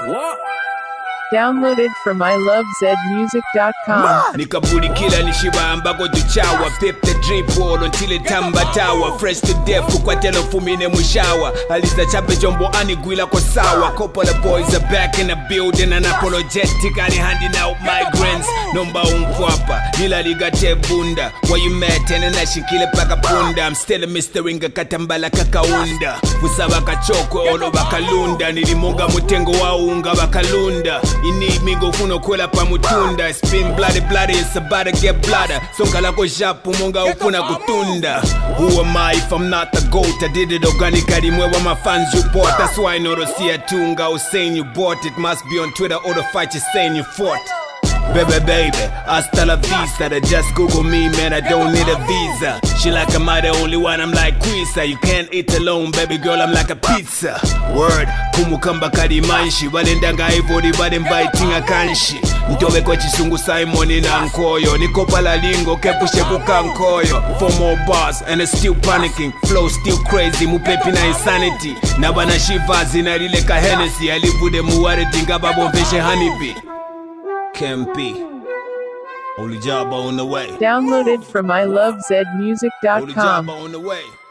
What? Downloaded from ilovezmusic.com. Nikabulikila nishibamba go duchawa pep the drip wall until it tambatawa fresh to death kukwatela fumine mushawa alisa chape jombo anigwila kwa sawa couple of boys are back in the building and apologetic ali handing out migrants nomba umkwapa nila ligate bunda why you mad tena na shikile paka punda I'm still a Mr. Inga katambala kakaunda fusaba kachoko olo bakalunda nilimonga mutengo wa unga bakalunda you need me go funo kwela pa mutunda spin bloody it's about to get blooded songa lako japu monga ufuna kutunda who am I if I'm not the goat I did it organically mwewa my fans you bought that's why I know to see a tunga I was saying you bought it must be on Twitter or the fight you saying you fought baby, hasta la vista. They just Google me, man, I don't need a visa. She like am I the only one, I'm like Quisa. You can't eat alone, baby girl, I'm like a pizza. Word, kumukamba kadi manshi. Walendanga ivori, walembiting kanshi. Ntobe kwa chisungu Simon na nkoyo. Nikopa la lingo, kepushe kukankoyo. For more bars, and it's still panicking. Flow still crazy, mupepi na insanity. Nabana shivazi, na rileka Hennessy. Alivude muware dinga babo veshe honeybee. Kempi, Only Jabba on the way. Downloaded from ilovezmusic.com. Only Jabba on the way.